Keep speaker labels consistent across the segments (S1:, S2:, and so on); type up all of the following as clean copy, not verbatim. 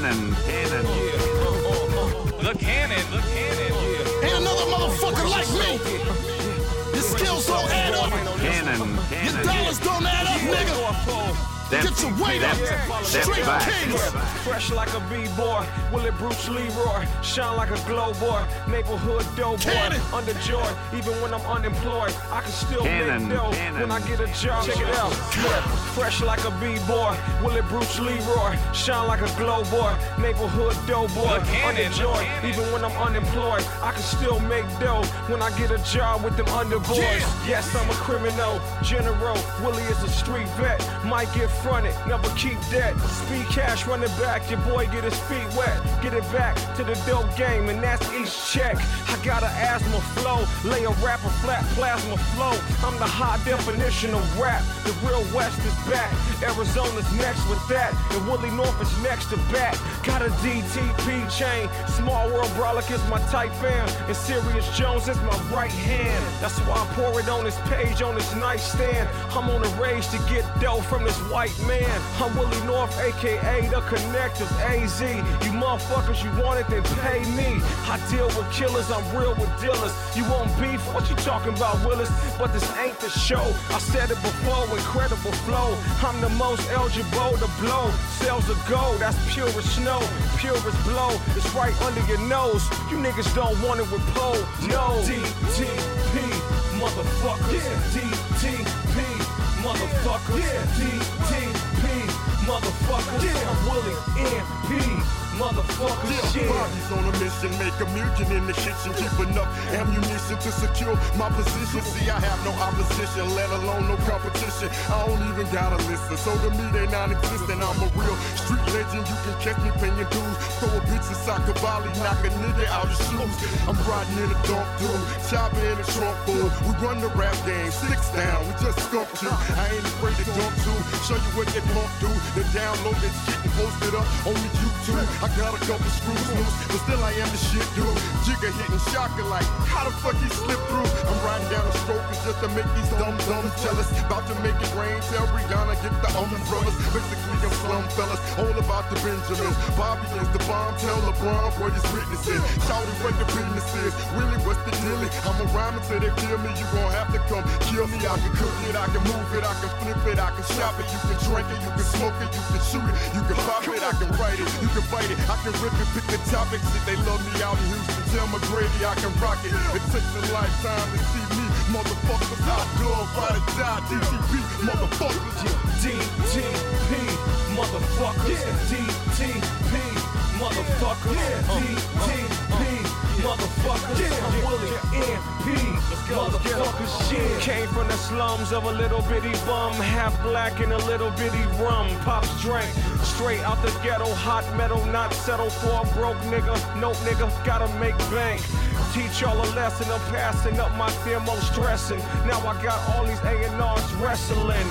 S1: Cannon.
S2: The Cannon.
S3: Ain't another motherfucker like me. Your skills don't add up.
S1: Cannon.
S3: Your dollars don't add up, nigga. Get your weight up. Straight kings.
S4: Fresh like a B-boy, Willie Bruce Leroy, shine like a glow boy, neighborhood dough boy, underjoyed, even when I'm unemployed, I can still make dough when I get a job. Check it out. Fresh like a B-boy, Willie Bruce Leroy, shine like a glow boy, neighborhood dough boy, underjoyed, even when I'm unemployed, I can still make dough when I get a job with them underboys. Yes, I'm a criminal, general, Willie is a street vet, might get fronted, never keep that. Speed cash running back, your boy get his feet wet. Get it back to the dope game, and that's each check. I got an asthma flow, lay a rapper flat plasma flow. I'm the high definition of rap. The real West is back. Arizona's next with that, and Willie North is next to bat. Got a DTP chain, Small World Brolic is my tight fam, and Sirius Jones is my right hand. That's why I pour it on his page, on his nightstand. I'm on a rage to get dough from this white man. I'm Willie North, aka the Connectors, AZ. You motherfuckers, you want it, then pay me. I deal with killers, I'm real with dealers. You want beef? What you talking about, Willis? But this ain't the show. I said it before, incredible flow. I'm the most eligible to blow. Sales of gold, that's pure as snow. Pure as blow, it's right under your nose. You niggas don't want it with pole. No. DTP, motherfuckers. DTP, motherfuckers. DTP, motherfuckers. I'm Willie MP. Motherfuckers,
S5: bodies on a mission, make a million in the kitchen, keep enough ammunition to secure my position. See, I have no opposition, let alone no competition. I don't even gotta listen, so to me they non-existent. I'm a real street legend, you can catch me paying dues. Throw a bitch in soccer volley, knock a nigga out his shoes. I'm riding in a dump dude, chopper in a trunk full. We run the rap game, 6 down, we just skunked you. I ain't afraid to dump too, show you what they pump do. Then download that shit and post it up on the YouTube. I got a couple screws loose, but still I am the shit dude. Jigga hitting shocker like, how the fuck he slip through? I'm riding down the strokers just to make these dumb jealous. About to make it rain, tell Rihanna get the umbrellas. Basically I'm slum fellas, all about the Benjamins. Bobby is the bomb, tell LeBron what his witnesses. Shout it what the business is, really what's the dealie? I'm a rhymer till they kill me, you gon' have to come kill me. I can cook it, I can move it, I can flip it, I can shop it. You can drink it, you can smoke it, you can shoot it, you can pop it, I can write it, you can fight it. I can rip it, pick the topics. If they love me out in Houston, tell McGrady I can rock it. It takes a lifetime to see me, motherfuckers. I love, ride or die, DTP, motherfuckers.
S4: DTP, motherfuckers. DTP, motherfuckers. DTP, motherfuckers. I'm Willie MP, motherfuckers. Yeah. Came from the slums of a little bitty bum, half black and a little bitty rum. Pops drank straight out the ghetto, hot metal, not settle for a broke nigga. No nigga, gotta make bank. Teach y'all a lesson of passing up my thermo stressing. Now I got all these A&Rs wrestling.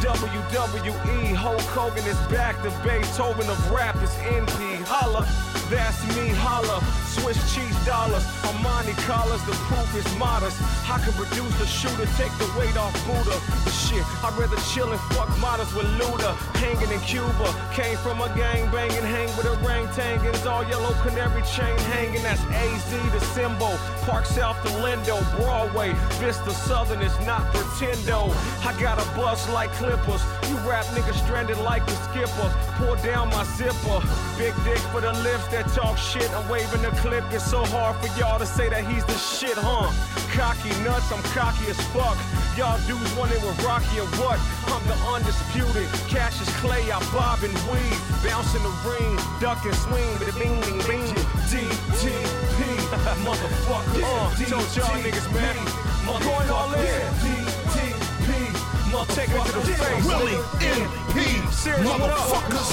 S4: WWE, Hulk Hogan is back. The Beethoven of rap is NP. Holla, that's me, holla. Swiss cheese dollars, Armani collars, the proof is modest. I can produce a shooter, take the weight off Buddha. Shit, I'd rather chill and fuck models with Luda. Hanging in Cuba, came from a gang banging, hang with a ring tangin'. All yellow canary chain hanging, that's AZ the symbol. Park South to Lindo, Broadway, Vista Southern is not pretendo. I got a bus like Clippers, you rap niggas stranded like the skipper. Pour down my zipper, big dick for the lips that talk shit. I'm waving the clip, it's so hard for y'all to say that he's the shit, huh? Cocky nuts, I'm cocky as fuck. Y'all dudes wanted with Rocky or what? I'm the undisputed, Cassius Clay, I bob and weave. Bounce in the ring, duck and swing, with a bing, bing, bing. DTP, motherfuckers. Told y'all niggas, man, going all in. DTP, motherfuckers.
S3: Willie MP,
S4: Serious,
S3: motherfuckers.